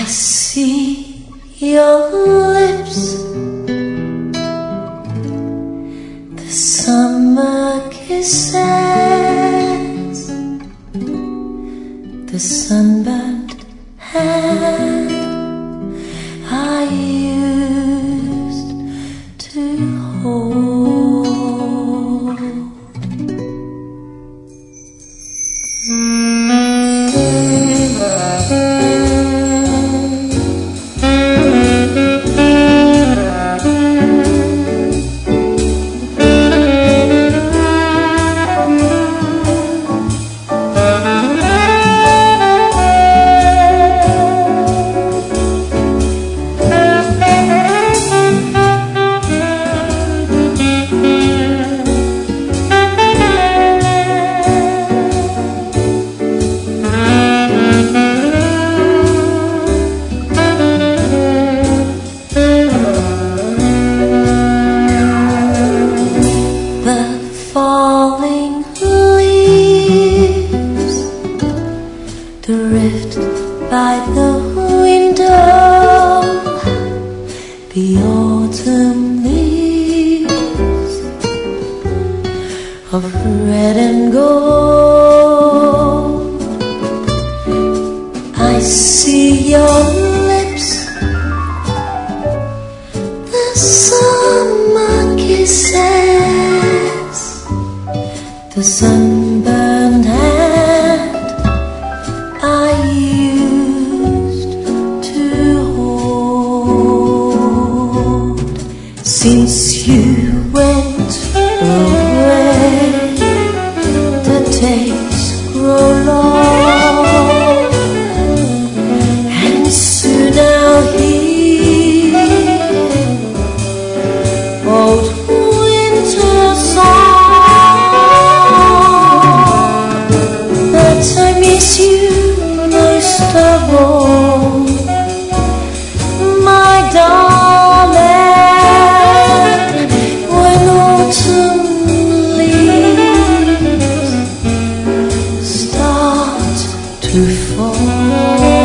I see your lips, the summer kisses, the sunburned hand I used to hold. Falling leaves drift by the window, the autumn leaves of red and gold. I see your lips, the summer kisses, the sunburned hand I used to hold. Since you went away, the days grow long, and soon I'll hear old winter song. I miss you most of all, my darling. When autumn leaves start to fall.